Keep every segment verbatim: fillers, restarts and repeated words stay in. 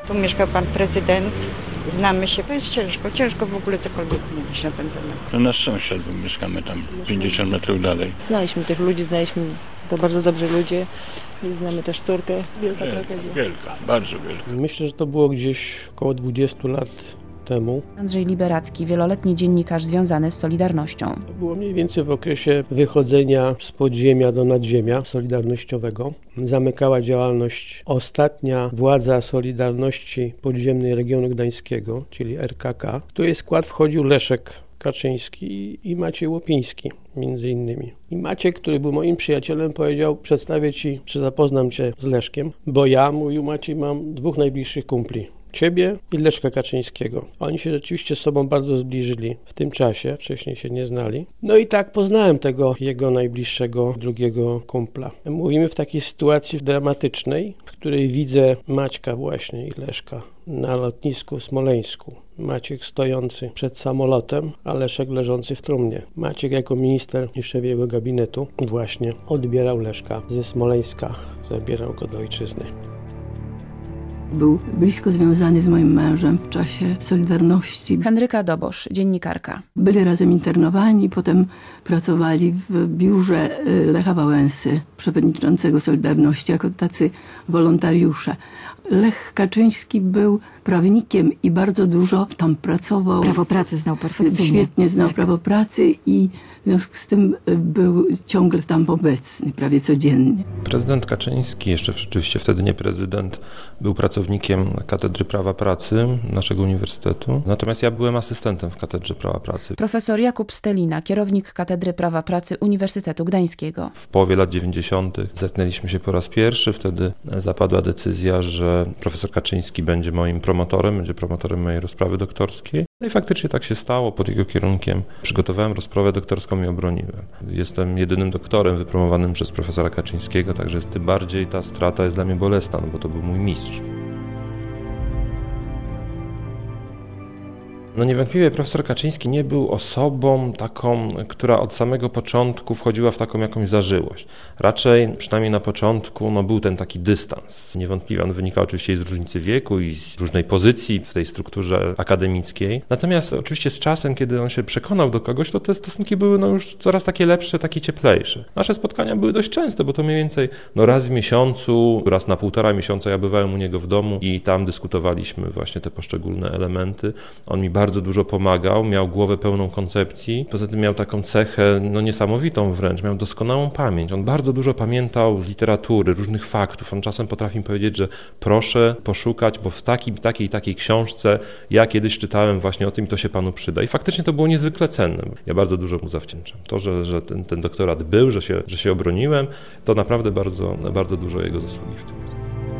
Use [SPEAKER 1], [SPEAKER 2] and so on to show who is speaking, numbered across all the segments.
[SPEAKER 1] Tu mieszkał pan prezydent, znamy się, to jest ciężko, ciężko w ogóle cokolwiek mówić na ten temat.
[SPEAKER 2] To nasz sąsiad, bo mieszkamy tam pięćdziesiąt metrów dalej.
[SPEAKER 3] Znaliśmy tych ludzi, znaliśmy, to bardzo dobrzy ludzie i znamy też córkę. Wielka
[SPEAKER 2] Wielka,
[SPEAKER 3] tragedia.
[SPEAKER 2] wielka, bardzo wielka.
[SPEAKER 4] Myślę, że to było gdzieś około dwudziestu lat temu.
[SPEAKER 5] Andrzej Liberacki, wieloletni dziennikarz związany z Solidarnością.
[SPEAKER 4] To było mniej więcej w okresie wychodzenia z podziemia do nadzziemia solidarnościowego. Zamykała działalność ostatnia władza Solidarności Podziemnej Regionu Gdańskiego, czyli R K K. W której skład wchodził Leszek Kaczyński i Maciej Łopiński między innymi. I Maciek, który był moim przyjacielem, powiedział: przedstawię ci, czy zapoznam cię z Leszkiem, bo ja, mówił Maciej, mam dwóch najbliższych kumpli. Ciebie i Leszka Kaczyńskiego. Oni się rzeczywiście z sobą bardzo zbliżyli w tym czasie, wcześniej się nie znali. No i tak poznałem tego jego najbliższego drugiego kumpla. Mówimy w takiej sytuacji dramatycznej, w której widzę Maćka właśnie i Leszka na lotnisku w Smoleńsku. Maciek stojący przed samolotem, a Leszek leżący w trumnie. Maciek jako minister i szef jego gabinetu właśnie odbierał Leszka ze Smoleńska, zabierał go do ojczyzny.
[SPEAKER 6] Był blisko związany z moim mężem w czasie Solidarności.
[SPEAKER 5] Henryka Dobosz, dziennikarka.
[SPEAKER 6] Byli razem internowani, potem pracowali w biurze Lecha Wałęsy, przewodniczącego Solidarności, jako tacy wolontariusze. Lech Kaczyński był prawnikiem i bardzo dużo tam pracował.
[SPEAKER 7] Prawo pracy znał perfekcyjnie.
[SPEAKER 6] Świetnie znał
[SPEAKER 7] tak.
[SPEAKER 6] prawo pracy i w związku z tym był ciągle tam obecny, prawie codziennie.
[SPEAKER 8] Prezydent Kaczyński, jeszcze rzeczywiście wtedy nie prezydent, był pracownikiem Katedry Prawa Pracy naszego uniwersytetu. Natomiast ja byłem asystentem w Katedrze Prawa Pracy.
[SPEAKER 5] Profesor Jakub Stelina, kierownik Katedry Prawa Pracy Uniwersytetu Gdańskiego.
[SPEAKER 8] W połowie lat dziewięćdziesiątych zetknęliśmy się po raz pierwszy. Wtedy zapadła decyzja, że profesor Kaczyński będzie moim promotorem, będzie promotorem mojej rozprawy doktorskiej. No i faktycznie tak się stało. Pod jego kierunkiem przygotowałem rozprawę doktorską i obroniłem. Jestem jedynym doktorem wypromowanym przez profesora Kaczyńskiego, także tym bardziej ta strata jest dla mnie bolesna, no bo to był mój mistrz. No niewątpliwie profesor Kaczyński nie był osobą taką, która od samego początku wchodziła w taką jakąś zażyłość. Raczej, przynajmniej na początku, no był ten taki dystans. Niewątpliwie on wynikał oczywiście i z różnicy wieku i z różnej pozycji w tej strukturze akademickiej. Natomiast oczywiście z czasem, kiedy on się przekonał do kogoś, to te stosunki były no już coraz takie lepsze, takie cieplejsze. Nasze spotkania były dość częste, bo to mniej więcej no raz w miesiącu, raz na półtora miesiąca ja bywałem u niego w domu i tam dyskutowaliśmy właśnie te poszczególne elementy. On mi bardzo bardzo dużo pomagał, miał głowę pełną koncepcji, poza tym miał taką cechę no niesamowitą wręcz, miał doskonałą pamięć. On bardzo dużo pamiętał z literatury, różnych faktów. On czasem potrafi powiedzieć, że proszę poszukać, bo w takiej, takiej, takiej książce ja kiedyś czytałem właśnie o tym i to się panu przyda. I faktycznie to było niezwykle cenne. Ja bardzo dużo mu zawdzięczam. To, że, że ten, ten doktorat był, że się, że się obroniłem, to naprawdę bardzo, bardzo dużo jego zasługi w tym jest.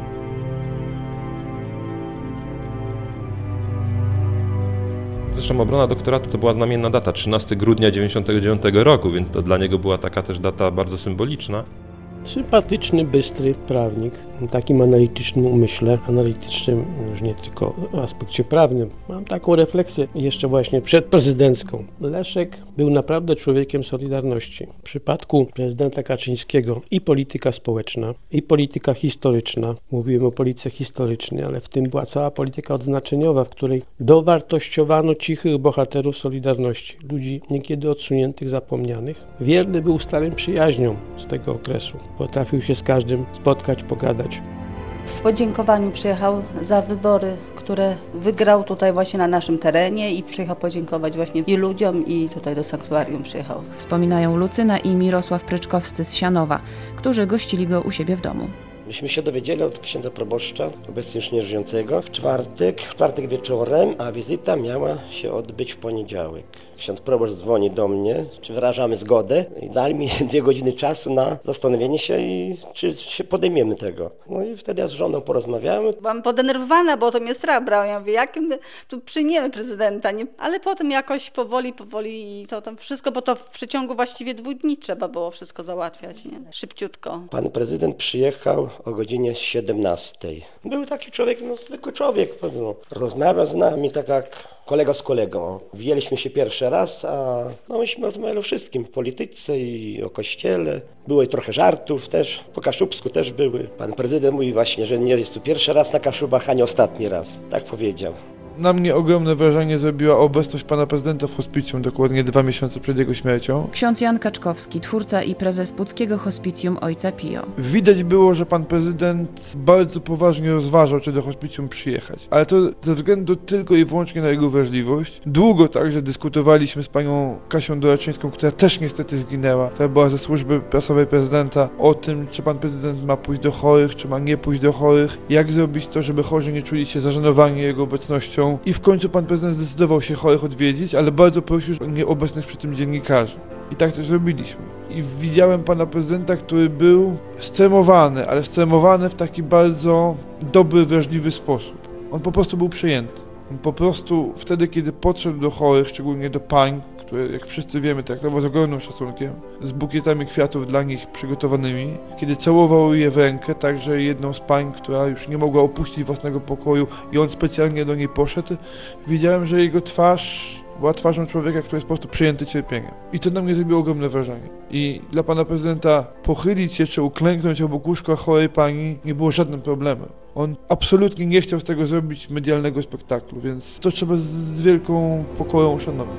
[SPEAKER 8] Zresztą obrona doktoratu to była znamienna data, trzynastego grudnia dziewięćdziesiątego dziewiątego roku, więc to dla niego była taka też data bardzo symboliczna.
[SPEAKER 4] Sympatyczny, bystry prawnik, takim analitycznym umyśle, analitycznym już nie tylko w aspekcie prawnym. Mam taką refleksję jeszcze właśnie przedprezydencką. Leszek był naprawdę człowiekiem Solidarności. W przypadku prezydenta Kaczyńskiego i polityka społeczna, i polityka historyczna, mówiłem o polityce historycznej, ale w tym była cała polityka odznaczeniowa, w której dowartościowano cichych bohaterów Solidarności, ludzi niekiedy odsuniętych, zapomnianych. Wierny był starym przyjaźniom z tego okresu. Potrafił się z każdym spotkać, pogadać.
[SPEAKER 9] W podziękowaniu przyjechał za wybory, które wygrał tutaj właśnie na naszym terenie i przyjechał podziękować właśnie i ludziom, i tutaj do sanktuarium przyjechał.
[SPEAKER 5] Wspominają Lucyna i Mirosław Pryczkowscy z Sianowa, którzy gościli go u siebie w domu.
[SPEAKER 10] Myśmy się dowiedzieli od księdza proboszcza, obecnie już nieżyjącego, w czwartek, w czwartek wieczorem, a wizyta miała się odbyć w poniedziałek. Ksiądz proboszcz dzwoni do mnie, czy wyrażamy zgodę i dali mi dwie godziny czasu na zastanowienie się i czy się podejmiemy tego. No i wtedy ja z żoną porozmawiałem.
[SPEAKER 9] Byłam podenerwowana, bo to mnie strach brał. Ja mówię, jak my tu przyjmiemy prezydenta, nie? Ale potem jakoś powoli, powoli i to tam wszystko, bo to w przeciągu właściwie dwóch dni trzeba było wszystko załatwiać, nie? Szybciutko.
[SPEAKER 10] Pan prezydent przyjechał o godzinie siedemnastej. Był taki człowiek, no zwykły człowiek, no, rozmawiał z nami tak jak kolega z kolegą. Widzieliśmy się pierwszy raz, a no myśmy rozmawiali o wszystkim, w polityce i o kościele. Było i trochę żartów też, po Kaszubsku też były. Pan prezydent mówi właśnie, że nie jest tu pierwszy raz na Kaszubach, a nie ostatni raz. Tak powiedział.
[SPEAKER 7] Na mnie ogromne wrażenie zrobiła obecność pana prezydenta w hospicjum dokładnie dwa miesiące przed jego śmiercią.
[SPEAKER 5] Ksiądz Jan Kaczkowski, twórca i prezes Puckiego Hospicjum Ojca Pio.
[SPEAKER 7] Widać było, że pan prezydent bardzo poważnie rozważał, czy do hospicjum przyjechać. Ale to ze względu tylko i wyłącznie na jego wrażliwość. Długo także dyskutowaliśmy z panią Kasią Doraczyńską, która też niestety zginęła, która była ze służby prasowej prezydenta, o tym, czy pan prezydent ma pójść do chorych, czy ma nie pójść do chorych, jak zrobić to, żeby chorzy nie czuli się zażenowani jego obecnością. I w końcu pan prezydent zdecydował się chorych odwiedzić, ale bardzo prosił o nieobecność przy tym dziennikarzy. I tak też zrobiliśmy. I widziałem pana prezydenta, który był stremowany, ale stremowany w taki bardzo dobry, wrażliwy sposób. On po prostu był przyjęty. On po prostu wtedy, kiedy podszedł do chorych, szczególnie do pań, które, jak wszyscy wiemy, traktował z ogromnym szacunkiem, z bukietami kwiatów dla nich przygotowanymi, kiedy całował je w rękę, także jedną z pań, która już nie mogła opuścić własnego pokoju i on specjalnie do niej poszedł, widziałem, że jego twarz była twarzą człowieka, który jest po prostu przyjęty cierpieniem. I to na mnie zrobiło ogromne wrażenie. I dla pana prezydenta pochylić się czy uklęknąć obok łóżka chorej pani nie było żadnym problemem. On absolutnie nie chciał z tego zrobić medialnego spektaklu, więc to trzeba z, z wielką pokorą uszanować.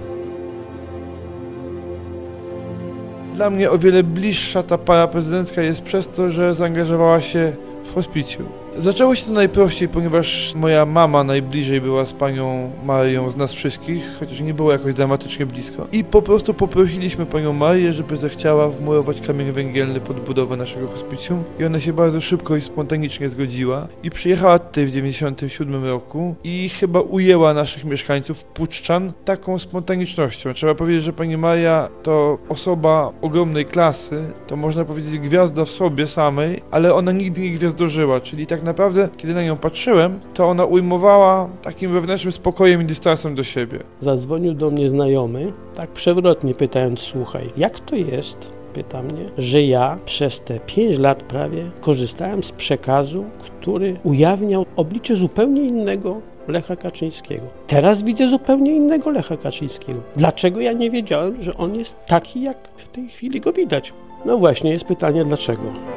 [SPEAKER 7] Dla mnie o wiele bliższa ta para prezydencka jest przez to, że zaangażowała się w hospicjum. Zaczęło się to najprościej, ponieważ moja mama najbliżej była z panią Marią z nas wszystkich, chociaż nie było jakoś dramatycznie blisko. I po prostu poprosiliśmy panią Marię, żeby zechciała wmurować kamień węgielny pod budowę naszego hospicjum. I ona się bardzo szybko i spontanicznie zgodziła. I przyjechała tutaj w dziewięćdziesiątym siódmym roku i chyba ujęła naszych mieszkańców, puczczan, taką spontanicznością. Trzeba powiedzieć, że pani Maria to osoba ogromnej klasy, to można powiedzieć gwiazda w sobie samej, ale ona nigdy nie gwiazdorzyła, czyli tak naprawdę, kiedy na nią patrzyłem, to ona ujmowała takim wewnętrznym spokojem i dystansem do siebie.
[SPEAKER 4] Zadzwonił do mnie znajomy, tak przewrotnie pytając, słuchaj, jak to jest, pyta mnie, że ja przez te pięć lat prawie korzystałem z przekazu, który ujawniał oblicze zupełnie innego Lecha Kaczyńskiego. Teraz widzę zupełnie innego Lecha Kaczyńskiego. Dlaczego ja nie wiedziałem, że on jest taki, jak w tej chwili go widać? No właśnie, jest pytanie dlaczego.